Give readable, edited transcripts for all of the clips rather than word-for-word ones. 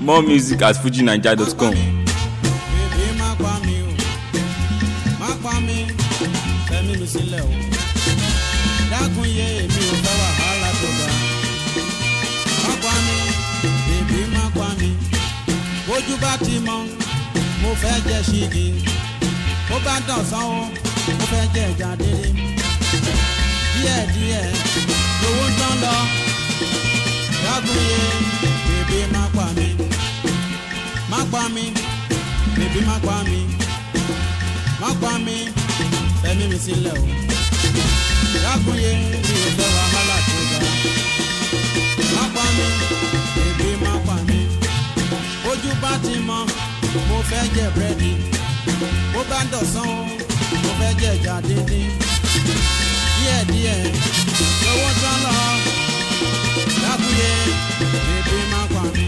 More music at fujinaija.com. Bèbí má pa mí o, má pa mí, fẹ̀mí mi sílẹ̀ o. Dákun yé èmi ò fẹ́ wàhálà tó ga. Má pa mí, bèbí má pa mí. Bójú bá ti mọ́, mo fẹ́ jẹ ṣígi. Bó bá dọ̀sán o, mo fẹ́ jẹ ẹja délé. Díẹ̀díẹ̀ lówó ń tán lọ. Dákun yé bèbí má pa mí. Má pa mí, bèbí má pa mí. Má pa mí, fẹ̀mí mi sílẹ̀ o. Dákun yé mi ò fẹ́ wàhálà tó ga. Má pa mí, bèbí má pa mí. Ojú bá ti mọ́, mo fẹ́ jẹ búrẹ́dì. Bó bá ń dọ̀sán o, mo fẹ́ jẹ ẹja díndín. Díẹ̀díẹ̀ lówó tán lọ. Dákun yé bèbí má pa mí.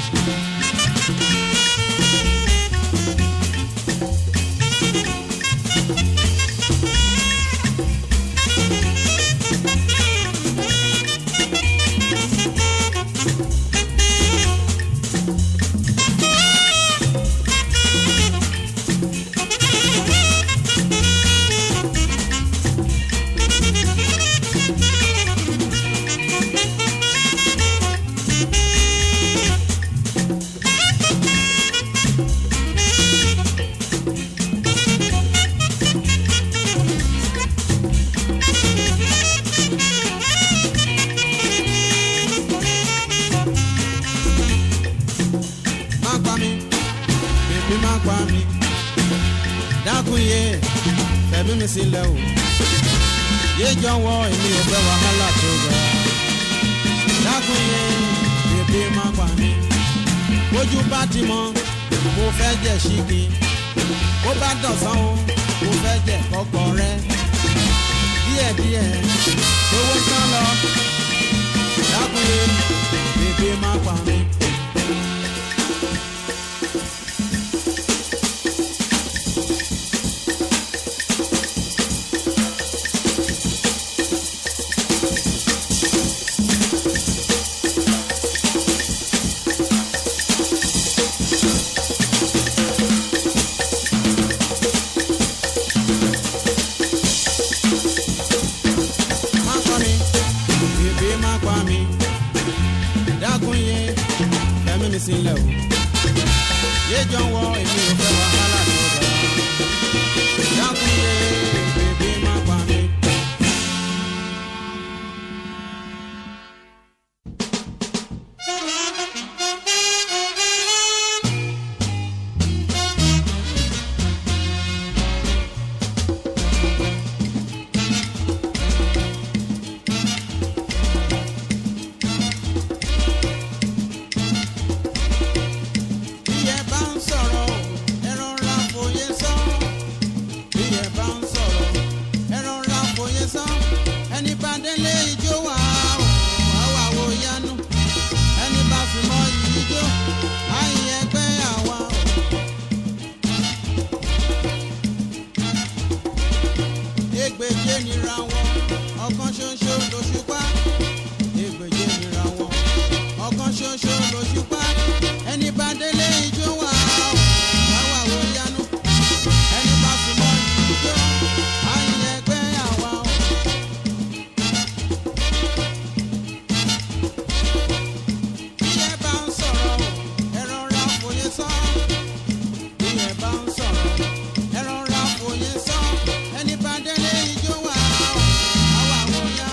Dákun yé fẹ̀mí mi sílẹ̀ o. Yé jọ̀wọ́ èmi ò fẹ́ wàhálà tó ga. Dákun yé bèbí má pa mí. Bójú bá ti mọ́, mo fẹ́ jẹ ṣígi. Bó bá dọ̀sán o, mo fẹ́ jẹ kọ́kọ́ rẹ. Díẹ̀díẹ̀ lówó tán lọ. Dákun yé bèbí má pa mí. Dákun yé fẹ̀mí mi sílẹ̀ o. Yé jọ̀wọ́ èmi ò fẹ́ wàhálà tó ga. Dákun yé bèbí má pa mí. Ègbèje nira wọn, ọ̀kan ṣoṣo lóṣùpá. Ègbèje nira wọn, ọ̀kan ṣoṣo lóṣùpá. Ẹni bá délé ijó wà ó, àwa wo yanu. Ẹni bá súnmọ́ ijó, àyìn ẹgbẹ́ àwa ó. Bí ẹ bá ń sọ̀rọ̀, ẹ rọra fòye sọ. Bí ẹ bá ń sọ̀rọ̀, ẹ rọra fòye sọ. Ẹni bá délé ijó wà ó, àwa wo yanu.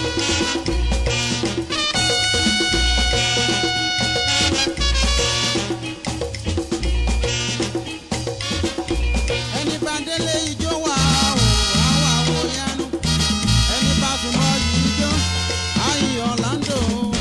ẹni bá délé ijó wà wà wò yánu ẹni bá tún bọ́ yìí jó ayé Orlando.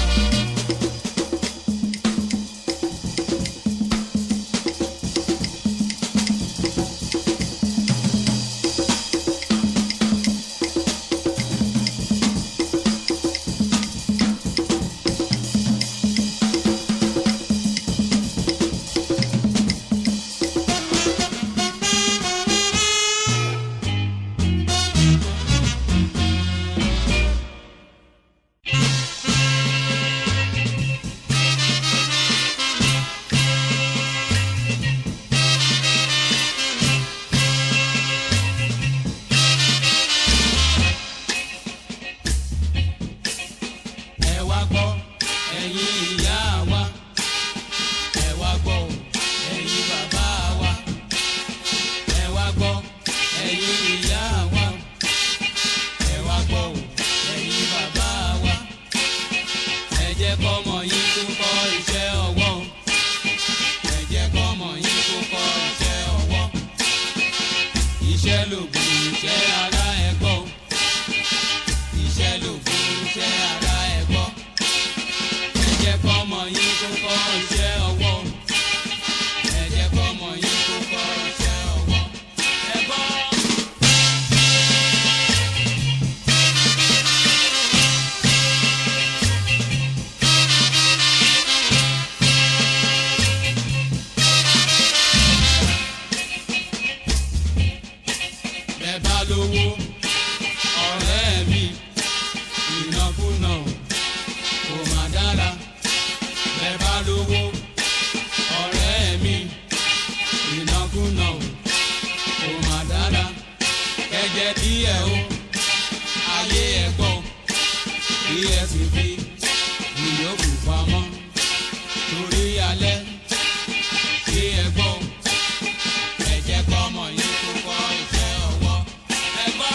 Iṣẹ́ lògùn iṣẹ́ ara ẹ̀ gbọ́. Iṣẹ́ lògùn iṣẹ́ ara ẹ̀ gbọ́. Ẹ jẹ́ kọ́mọ yín kó kọ́ iṣẹ́ ọwọ́. Ẹ jẹ́ kọ́mọ yín kó kọ́ iṣẹ́ ọwọ́. Ẹ gbọ́. Bẹ́ẹ̀ bá lówó ọ̀rẹ́ mi ìnákúnà kò má dára. Bẹ́ẹ̀ bá lówó ọ̀rẹ́ mi ìnákúnà kò má dára. Kẹjẹ díẹ̀ o ayé ẹ̀ gbọ́ kí ẹ sì fi ìyókù pamọ́ torí alẹ́ kí ẹ gbọ́. Ẹ jẹ́ kọ́mọ yín kó kọ́ iṣẹ́ ọwọ́. Ẹ gbọ́.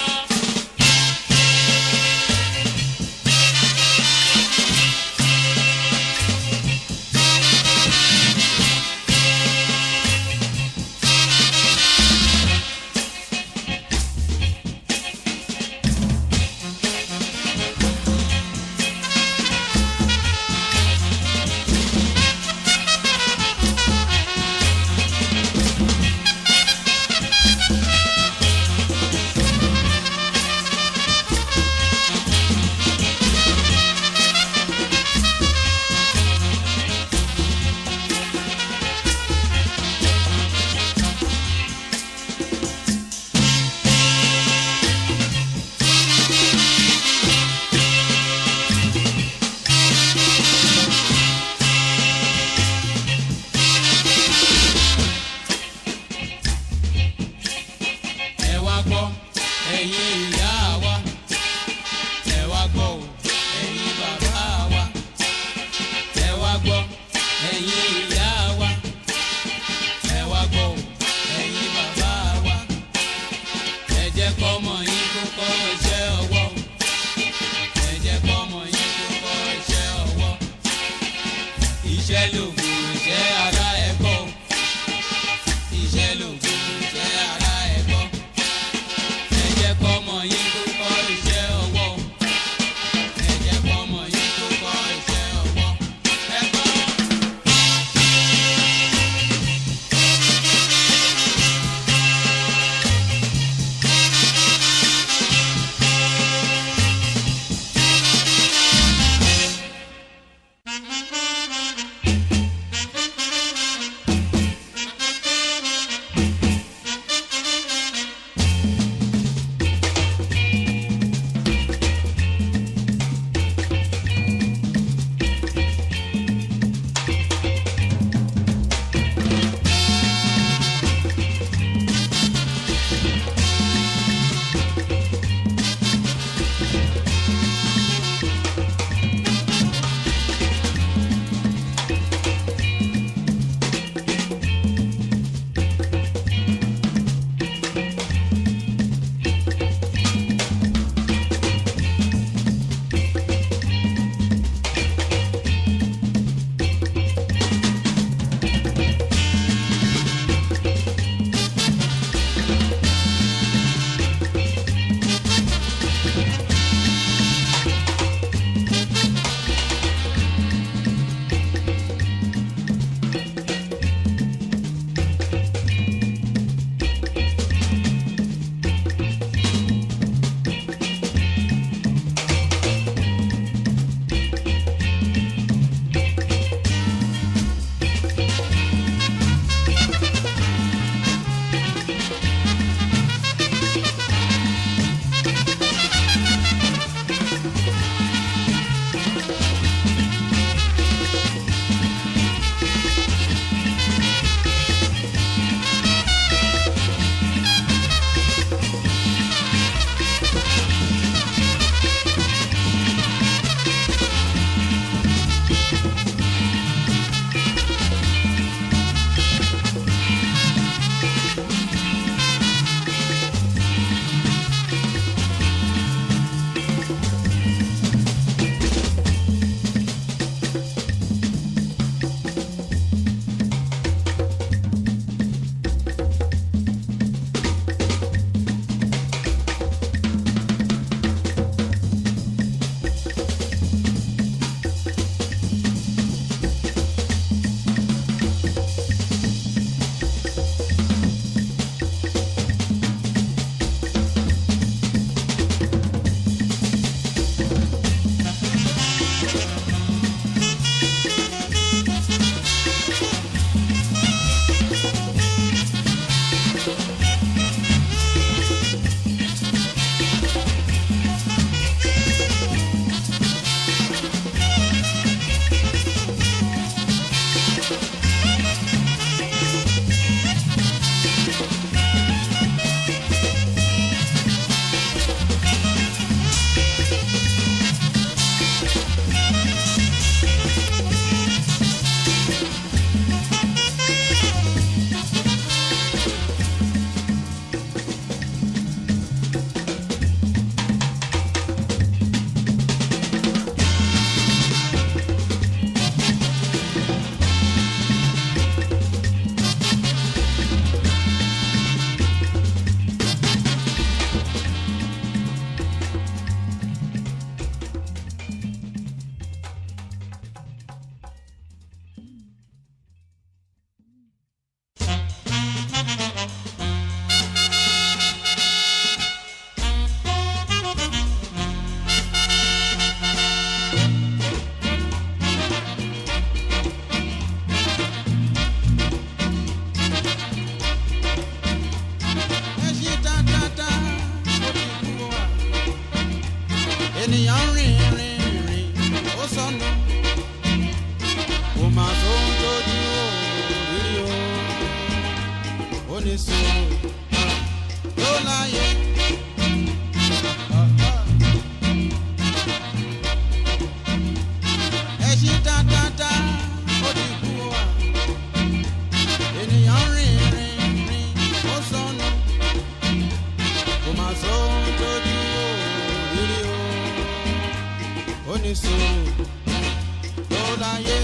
onísùúrù ló láyé.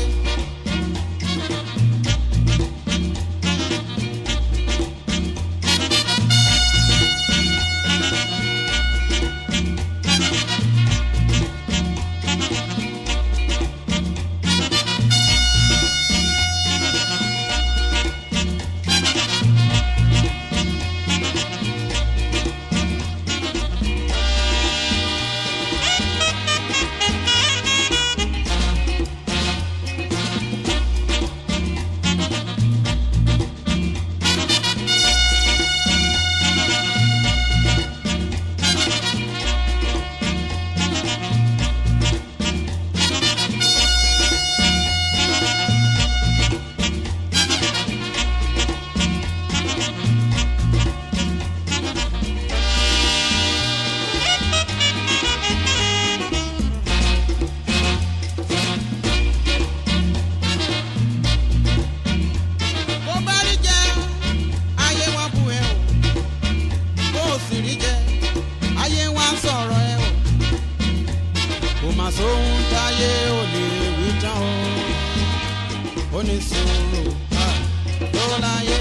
Onísùúrù ló láyé.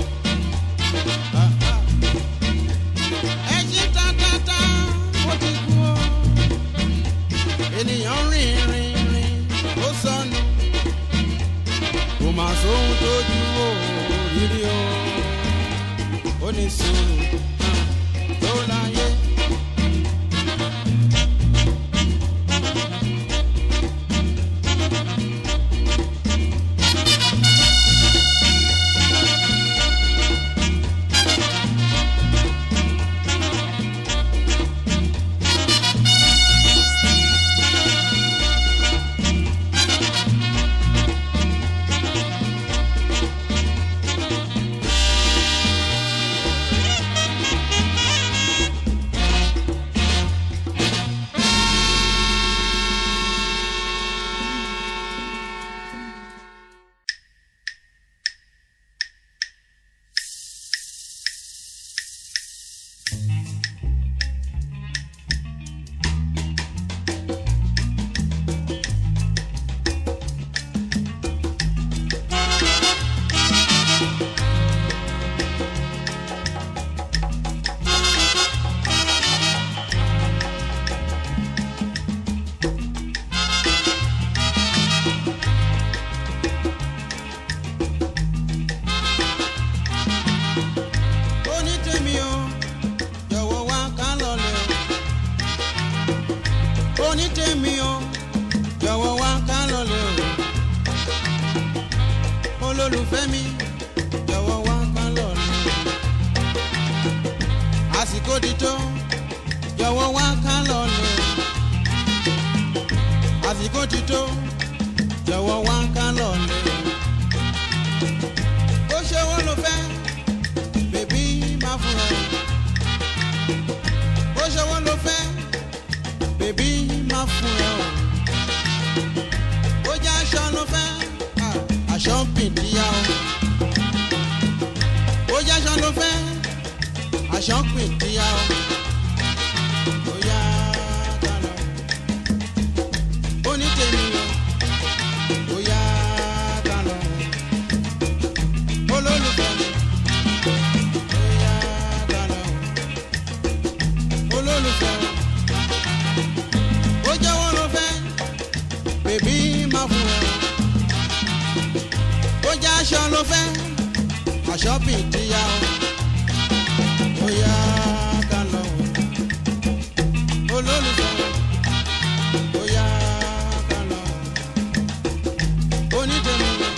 Ẹṣin tatata ó ti kú o. Ènìyàn rìn ó sọnù. Kò mà sóhun tójú òrírí o. Onísùúrù ló láyé. Onítèmi o, jọ̀wọ́ wá ká lọ́lẹ̀ o. Olólùfẹ́ mi, jọ̀wọ́ wá ká lọ́lẹ̀ o. Àsìkò ti tó, jọ̀wọ́ wá ká lọ́lẹ̀ o. Àsìkò ti tó, jọ̀wọ́ wá ká lọ́lẹ̀ o. Ó ṣe wọ́n ló fẹ́, bèbí má fún ẹ. Ó ṣe wọ́n ló fẹ́. Bébí má fún ẹ o. Ó jẹ́ aṣọ ló fẹ́, aṣọ ń pìdíyà o. Ó jẹ́ aṣọ ló fẹ́, aṣọ ń pìdíyà o. Ó yá ká lọ. Onítèmi o. Ó yá ká lọ. Olólùfẹ́ mi. Ó yá ká lọ. Olólùfẹ́ mi. Ó jẹ́wọ́ ló fẹ́, bèbí má fún ẹ. Ó jẹ́ aṣọ ló fẹ́, aṣọ pìtìyà o. Ó yá ká lọ. Olólùfẹ́, ó yá ká lọ. Onítèmi, ó yá.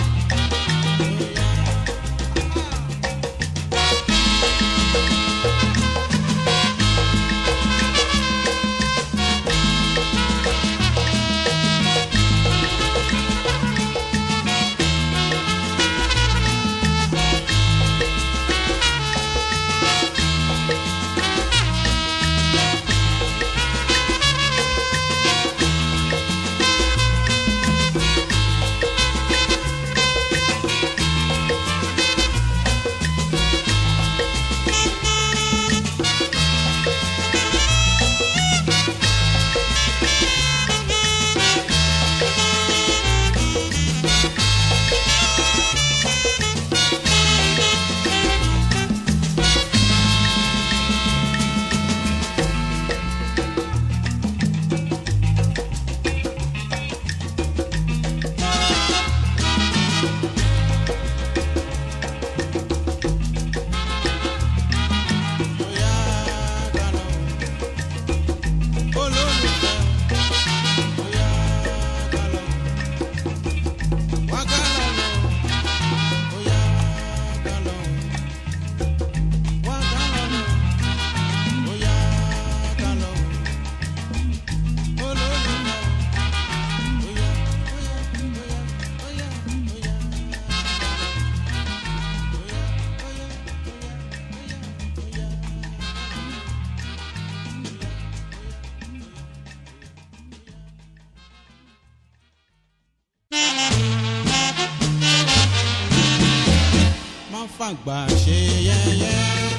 fàgbà ṣe yẹ̀yẹ́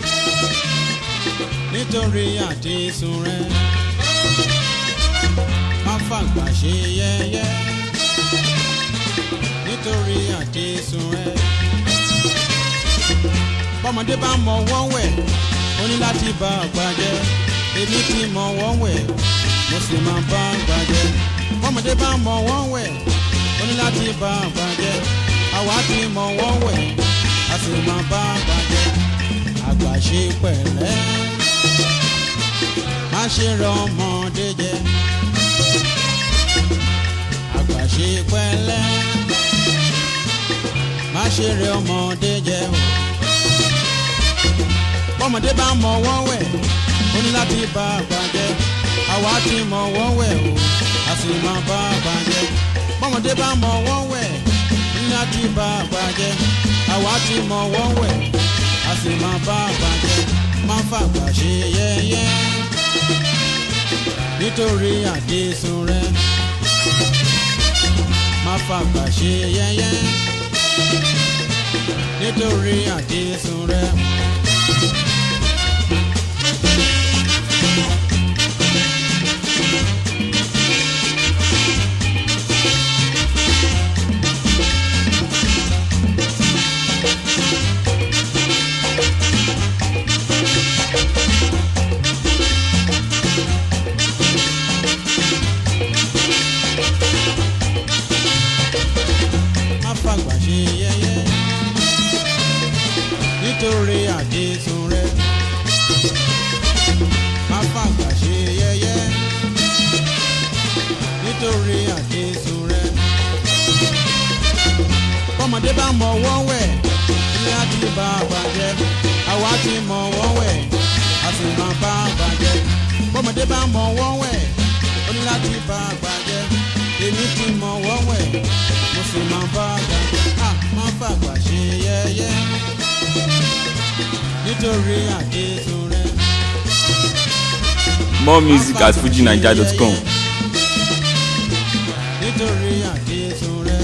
nítorí àtisùn rẹ. Má fàgbà ṣe yẹ̀yẹ́ nítorí àtisùn rẹ. Bọ́mọdé bá mọ wọ́n wẹ̀ ó ní láti bá àgbà jẹ́. Èmi ti mọ wọ́n wẹ̀ mo sì máa bá àgbà jẹ́. Bọ́mọdé bá mọ wọ́n wẹ̀ ó ní láti bá àgbà jẹ́. Àwa ti mọ wọ́n wẹ̀ a sì máa bá àgbà jẹ́. Àgbà ṣe pẹ̀lẹ́ má ṣe rẹ ọmọdé jẹ. Àgbà ṣe pẹ̀lẹ́ má ṣe rẹ ọmọdé jẹ o. Bọ́mọdé bá mọ wọ́n wẹ̀ ó ní láti bá àgbà jẹ́. Àwa ti mọ wọ́n wẹ̀ o a sì máa bá àgbà jẹ́. Bọ́mọdé bá mọ wọ́n wẹ̀ ó ní láti bá àgbà jẹ́. Àwa ti mọ wọ́n wẹ̀ a sì máa bá àgbà jẹ́. Má fàgbà ṣe yẹ̀yẹ́ nítorí àtisùn rẹ. Má fàgbà ṣe yẹ̀yẹ́ nítorí àtisùn rẹ. Fàgbà ṣe yẹ̀yẹ́ nítorí àtisùn rẹ. Má fàgbà ṣe yẹ̀yẹ́ nítorí àtisùn rẹ. Bọ́mọdé bá mọ wọ́n wẹ̀ ní láti bá àgbà jẹ́. Àwa ti mọ wọ́n wẹ̀ a sì máa bá àgbà jẹ́. Bọ́mọdé bá mọ wọ́n wẹ̀ ó ní láti bá àgbà jẹ́. Èmi ti mọ wọ́n wẹ̀ mo sì máa bá àgbà jẹ́. Má fàgbà ṣe yẹ̀yẹ́ nítorí àtisùn rẹ. More music at fujinaija.com. Nítorí àtisùn rẹ.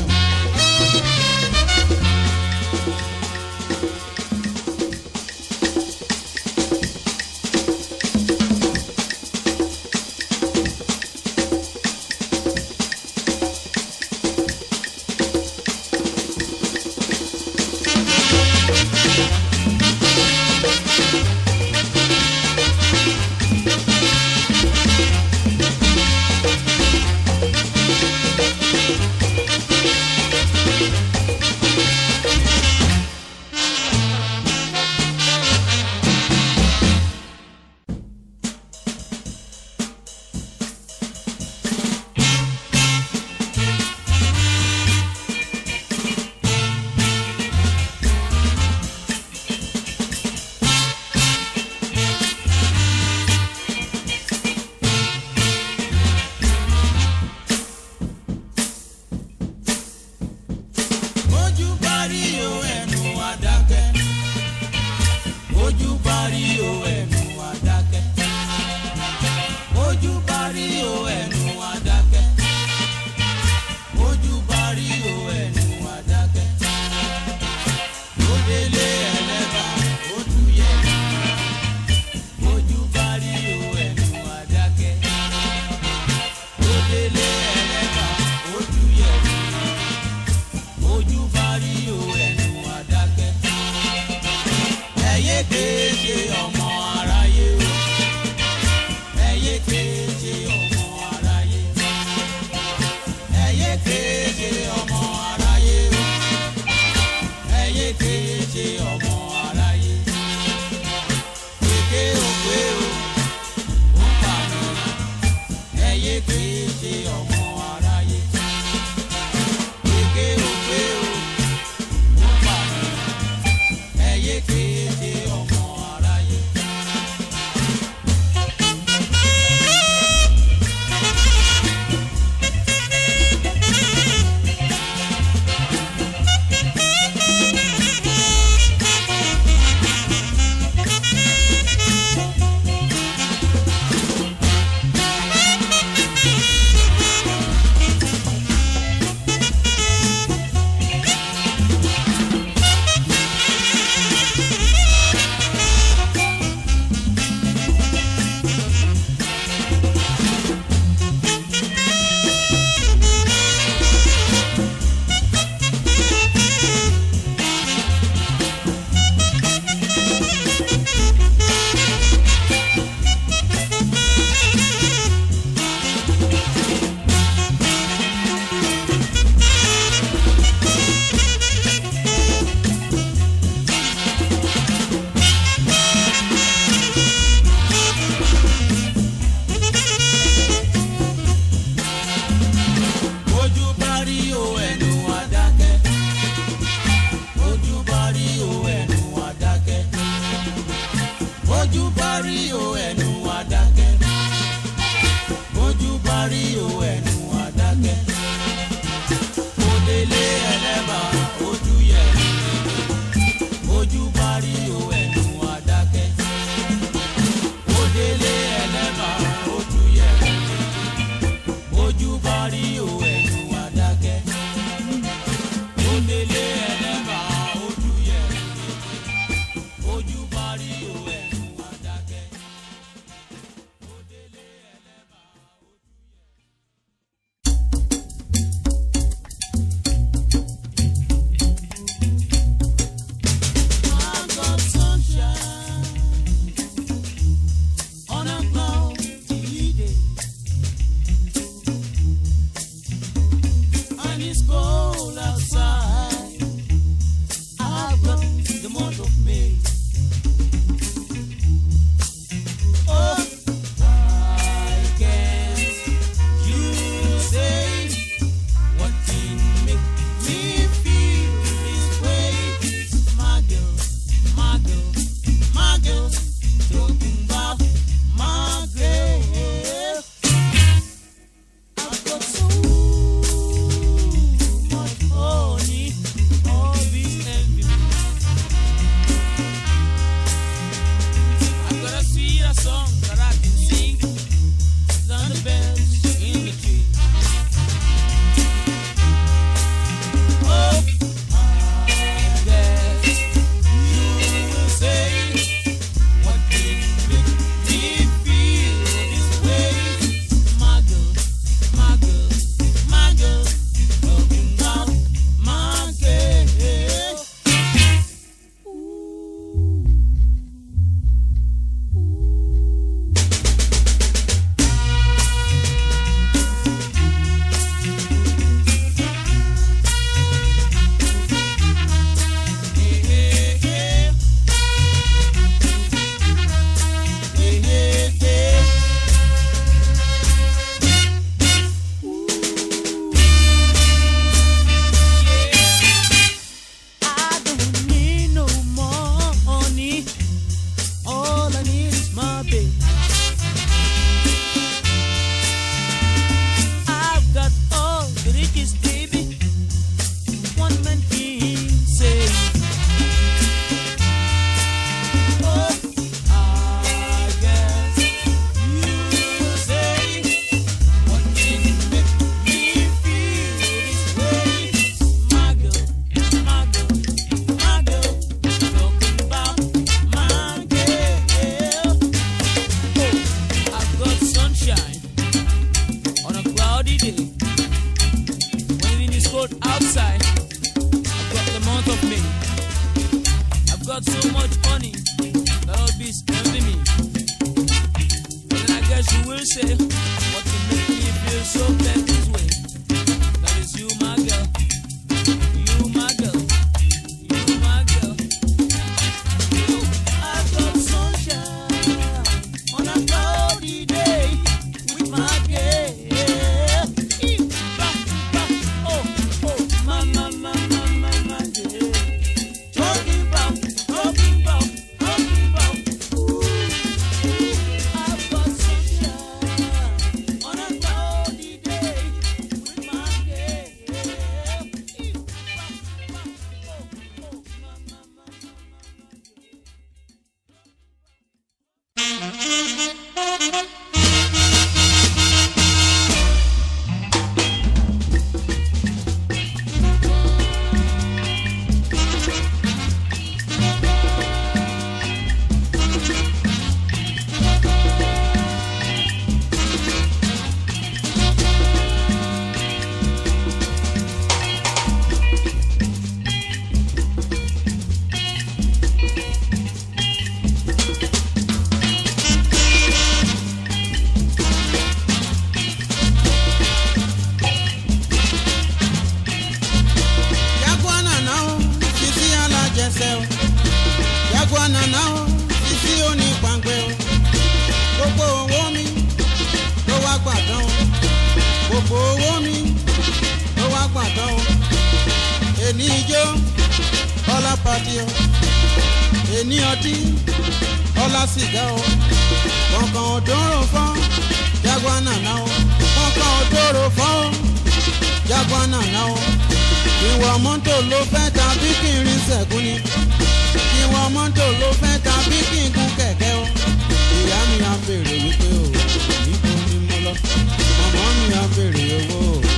parí o ẹnu wa dákẹ́. Ó délé ẹlẹ́bà ojú yẹ̀ ojú parí o ẹnu wa dákẹ́. Ó délé ẹlẹ́bà ojú yẹ̀. I've got sunshine on a cloudy day. And it's cold outside. I've got the month of May. Oh, why can't you say what can make me feel this way? My girl, my girl, my girl, talking about my girl. I've got so much honey, all this envy. I've got a sweeter song that I can sing than the bells in the tree. Oh, I guess you will say what can make me feel this way. My girl, my girl, my girl, talking about my girl. I don't need no more honey. All I need is my baby. I've got all the riches, baby. One man can say. Oh, I guess you will say what can make me feel this way. My girl, my girl, my girl, talking about my girl. Oh, I've got sunshine on a cloudy day. When it is cold outside, I've got the month of May. I've got so much honey that all bees envy me. But then I guess you will say, what can make me feel so bad this way? That is you, my girl. You, my girl. You, my girl. You, I've got sunshine on a cloudy day with my girl. Oh, oh, my, my, my, my, my, my girl. Talking about, ooh, I've got sunshine on a cloudy day with my pàtí o èní ọtí ọlá sìgá o kọ̀ọ̀kan òdòrò fọ́n jágbá nàná o kọ̀ọ̀kan òdòrò fọ́n o jágbá nàná o ìwọ mọ́tò ló fẹ́ tàbí kí n rin sẹ̀kún ni ìwọ mọ́tò ló fẹ́ tàbí kí n gun kẹ̀kẹ́ o ìyá mi á béèrè wípé o níbo ni mo lọ màmá mi á béèrè owó o.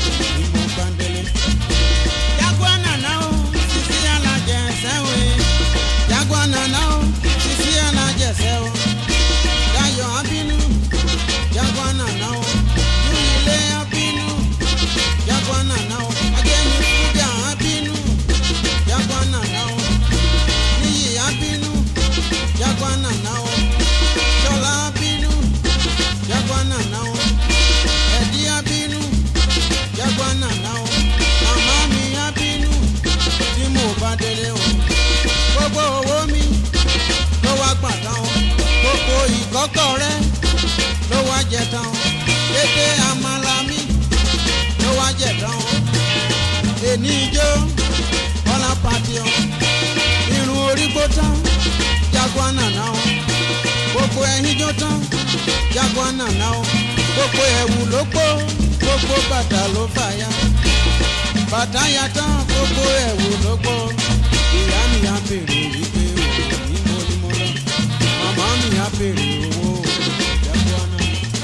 jẹ̀ tán o. Èní ijó ọ̀la pàtì o. Irun orí gbó tán jaguar nàná o. Gbogbo ẹyin jó tán jaguar nàná o. Gbogbo ẹ̀wù ló gbó gbogbo bàtà ló fàya. Bàtà ya tán gbogbo ẹ̀wù ló gbó. Ìyá mi á bèrè wípé òwò ní mo ní mo lọ. Màmá mi á bèrè owó jaguar náà.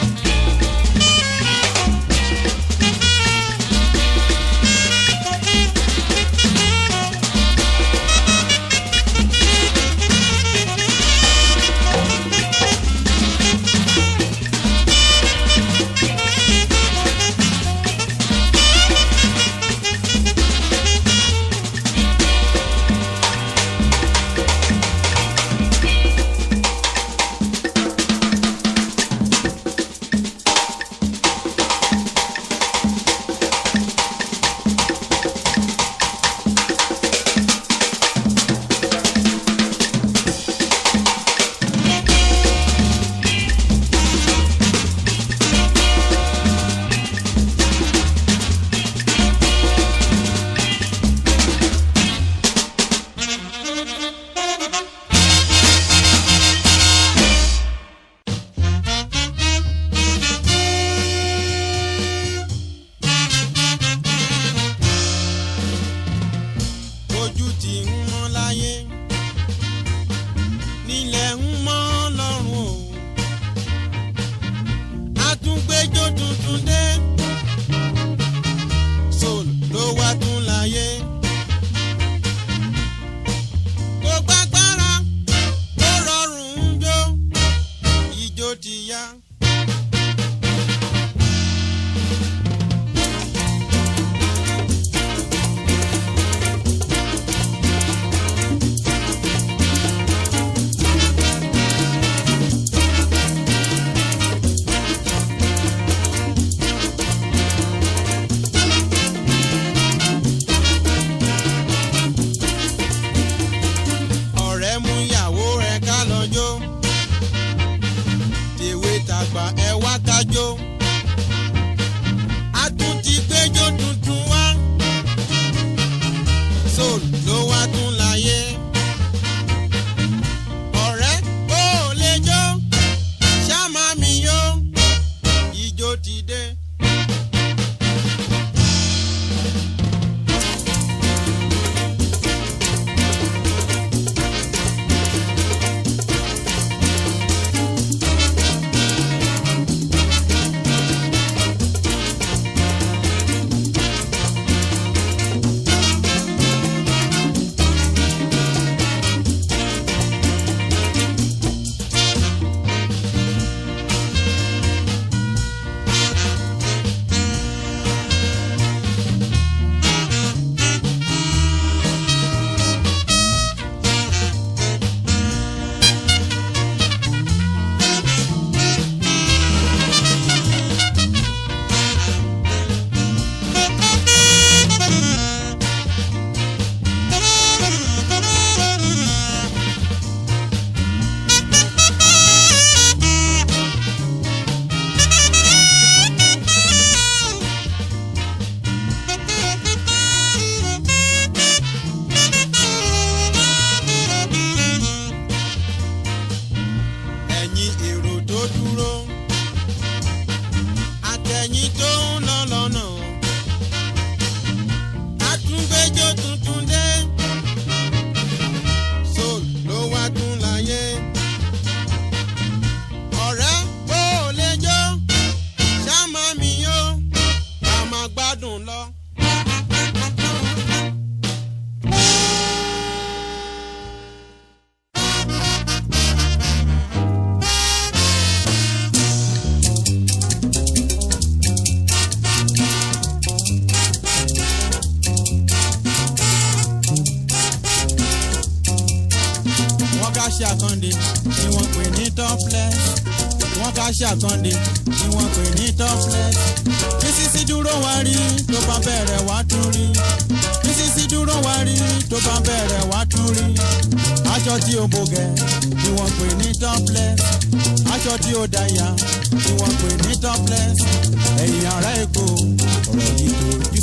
Ṣàkàndé ni wọ́n pè ní topless. Wọ́n ká Ṣàkàndé ni wọ́n pè ní topless. Bísísí dúró wá rí tó bá bẹ̀rẹ̀ wá tún rí. Bísísí dúró wá rí tó bá bẹ̀rẹ̀ wá tún rí. Aṣọ tí ó bògẹ̀ ni wọ́n pè ní topless. Aṣọ tí ó dàyà ni wọ́n pè ní topless. Ẹ̀yin ará Èkó ọ̀rọ̀ yìí tó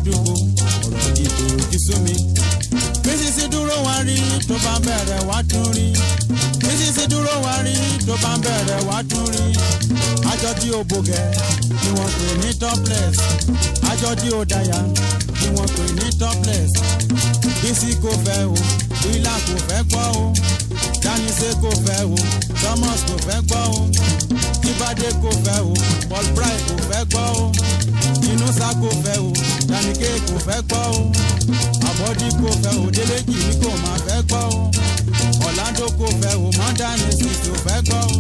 ládùúgbò ọ̀rọ̀ ìbò ti sú mi. Mísísí dúró wá rí tó bá bẹ̀rẹ̀ wá tún rí. Mísísí dúró wá rí tó bá bẹ̀rẹ̀ wá tún rí. Aṣọ tí ó bògẹ̀ ni wọ́n pè ní topless. Aṣọ tí ó dáyà ni wọ́n pè ní topless. Bísí kò fẹ́ o, Wílà kò fẹ́ gbọ́ o, Dánísé kò fẹ́ o, Thomas kò fẹ́ gbọ́ o, Jíbádé kò fẹ́ o, Paul Bright kò fẹ́ gbọ́ o, Inúsá kò fẹ́ o, Danike kò fẹ́ gbọ́ o, Àbọ̀dí kò fẹ́ o, Déléjì ní kò máa fẹ́ gbọ́ o, Ọ̀làndó kò fẹ́ o, Mọ́dánìsì kò fẹ́ gbọ́ o.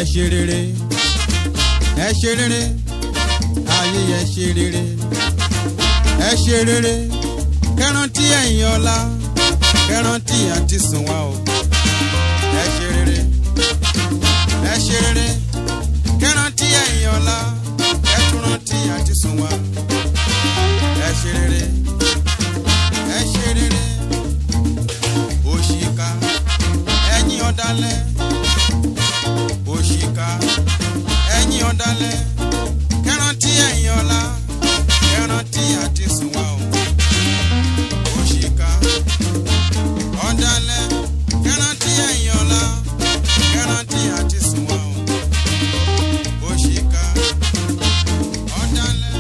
ṣe rere ẹ ṣe rere ayé ẹ ṣe rere ẹ ṣe rere kẹrántí ẹ̀yìn ọ̀la kẹrántí àti sùn wá o ẹ ṣe rere ẹ ṣe rere kẹrántí ẹ̀yìn ọ̀la kẹtùrántí àti sùn wá ẹ ṣe rere ẹ ṣe rere òṣìkà ẹ̀yìn ọ̀dàlẹ̀ òṣìkà ẹ̀yìn ọ̀dàlẹ̀ kẹrántí ẹ̀yìn ọ̀la kẹrántí àti sùn wá o òṣìkà ọ̀dàlẹ̀ kẹrántí ẹ̀yìn ọ̀la kẹrántí àti sùn wá o òṣìkà ọ̀dàlẹ̀.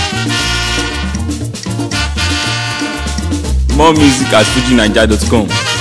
More music at fujinaija.com.